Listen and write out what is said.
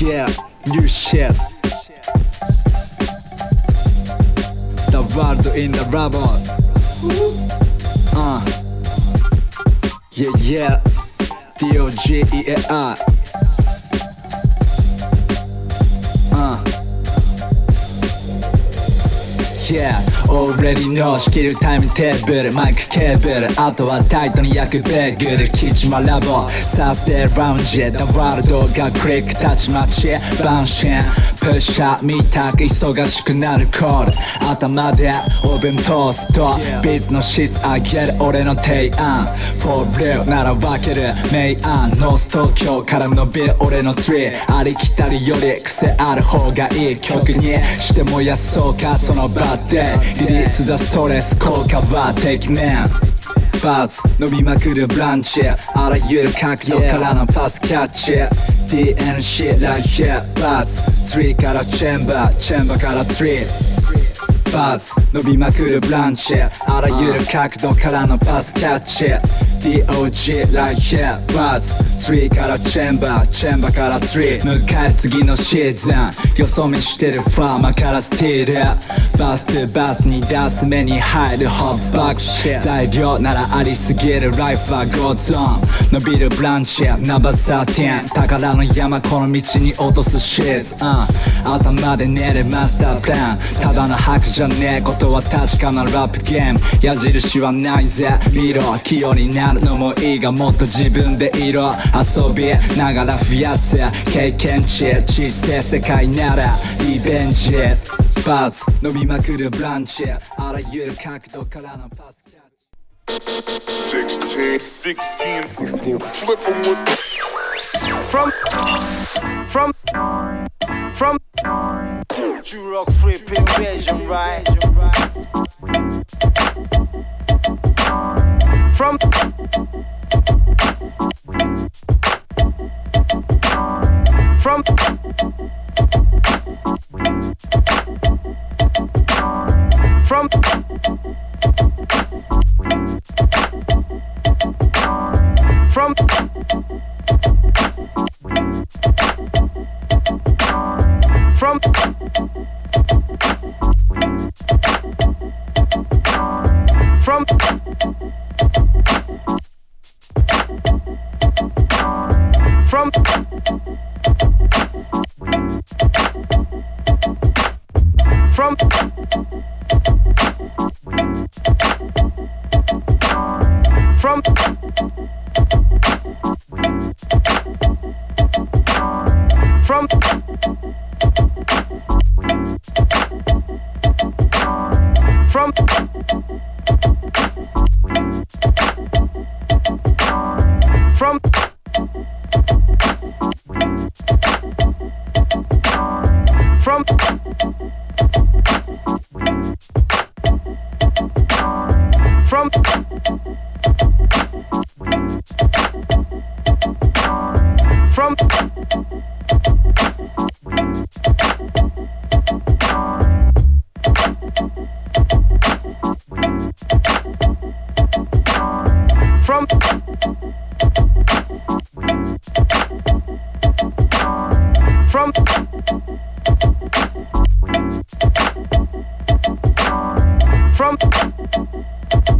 Yeah, new shit. The world in the rubble. Yeah, yeah. DOGEAI. Yeah, already know 仕切るタイムテーブルマイクケーブルあとはタイトに焼くベーグルキチマラボスタースデーラウンジ The world がクリックたちまちバンシンプッシャーみたく忙しくなるコール頭でオーブントーストビズの質上げる俺の提案 For real なら分ける明暗ノース東京から伸びる俺のツリーありきたりより癖ある方がいい曲にしてもやそうかその場でリリースだストレス効果は適面バズ伸びまくるブランチあらゆる角度からのパスキャッチ DNC like here バズ3からチェンバーから3バズ伸びまくるブランチあらゆる角度からのパスキャッチ DOG like here バズ3からチェンバーから3迎える次のシーズンよそ見してるファーマーからスティールバスとバスに出す目に入るホットボックス材料ならありすぎるライフはゴーゾーン伸びるブランチナバサーティン宝の山この道に落とすシーズ頭で練るマスタープランただの白じゃねえことは確かなラップゲーム矢印はないぜ見ろ器用になるのもいいがもっと自分でいろ遊びながら増やす経験値小さい世界ならリベンジバズ伸びまくるブランチあらゆる角度からのパスキャッチ 16 flip 'em with from You rock free invasion, right? From From From From From From From From From From From From